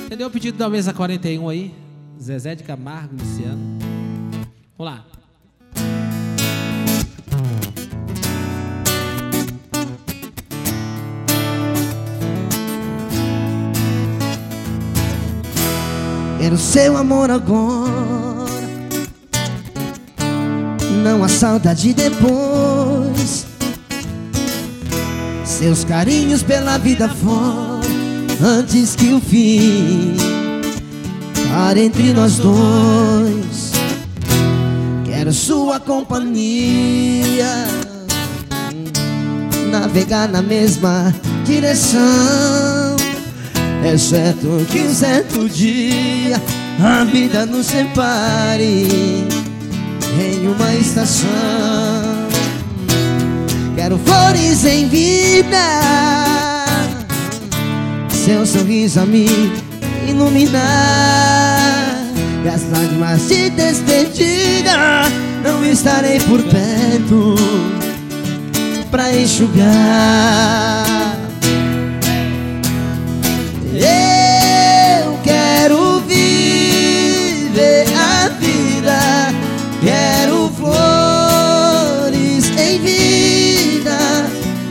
Entendeu o pedido da mesa 41 aí? Zezé de Camargo, Luciano. Vamos lá. Quero seu amor agora, não há saudade depois. Seus carinhos pela vida fora, antes que o fim pare entre nós dois. Quero sua companhia, navegar na mesma direção. É certo que um certo dia a vida nos separe em uma estação. Quero flores em vida, seu sorriso a me iluminar. E as lágrimas de despedida não estarei por perto pra enxugar. Eu quero viver a vida, quero flores em vida,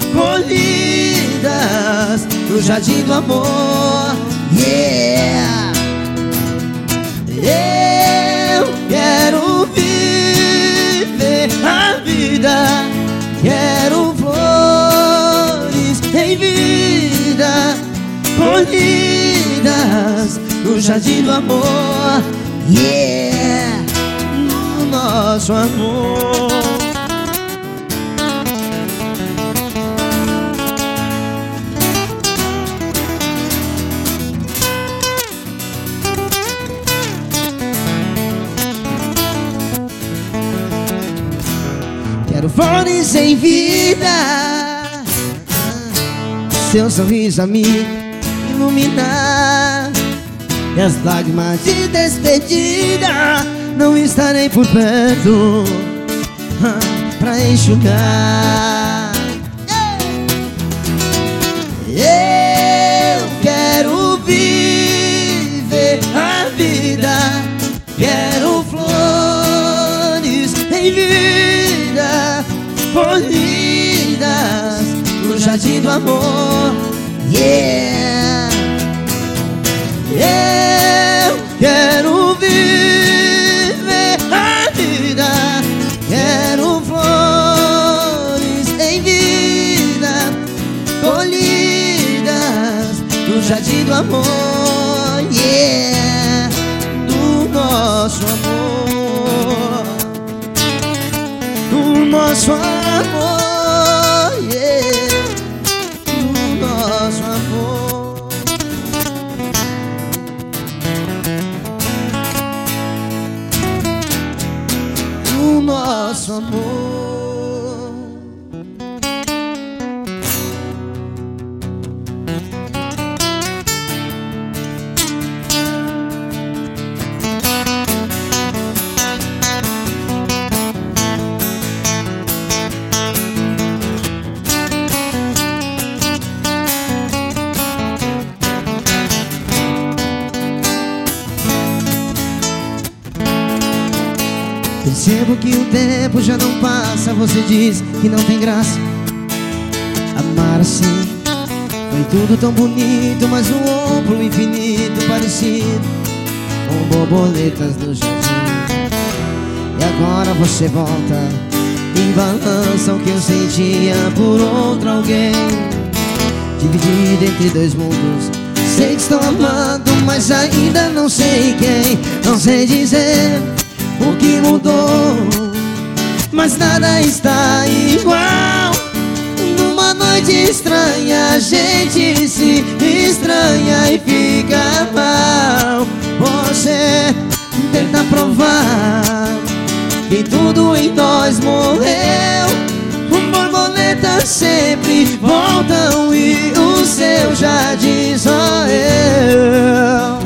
colhidas no jardim do amor. Yeah! Eu quero viver a vida, quero flores em vida, colhidas no jardim do amor. Yeah! No nosso amor. Quero flores em vida, seu sorriso a me iluminar. E as lágrimas de despedida não estarei por perto pra enxugar. Eu quero viver a vida, quero flores em vida, colhidas no jardim do amor. Yeah! Eu quero viver a vida, quero flores em vida, colhidas no jardim do amor. Yeah! Do nosso amor, do nosso amor. Yeah! Do nosso amor. O nosso amor. Percebo que o tempo já não passa. Você diz que não tem graça amar assim. Foi tudo tão bonito, mas um ombro infinito parecido com borboletas no jardim. E agora você volta e balança o que eu sentia por outro alguém. Dividido entre dois mundos. Sei que estou amando, mas ainda não sei quem. Não sei dizer o que mudou, mas nada está igual. Numa noite estranha a gente se estranha e fica mal. Você tenta provar que tudo em nós morreu. Borboletas sempre voltam e o seu jardim sou eu.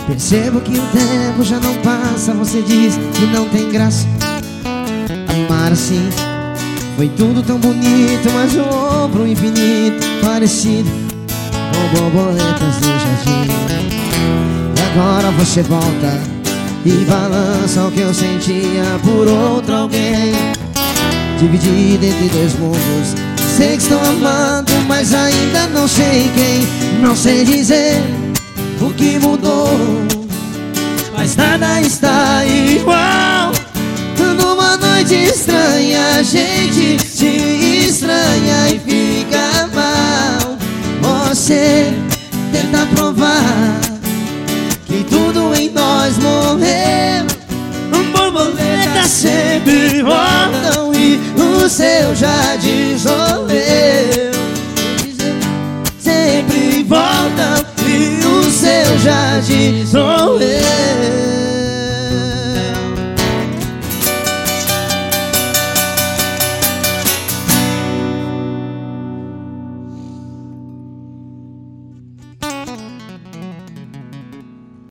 Percebo que o tempo já não passa. Você diz que não tem graça. Amar assim foi tudo tão bonito, mas voou pro infinito, parecido com borboletas do jardim. E agora você volta e balança o que eu sentia por outro alguém. Dividido entre dois mundos. Sei que estou amando, mas ainda não sei quem. Não sei dizer o que mudou, mas nada está igual. Numa noite estranha a gente se estranha e fica mal. Você tenta provar que tudo em nós morreu. Borboletas sempre voltam e o seu jardim sou eu. Sempre voltam e o seu jardim sou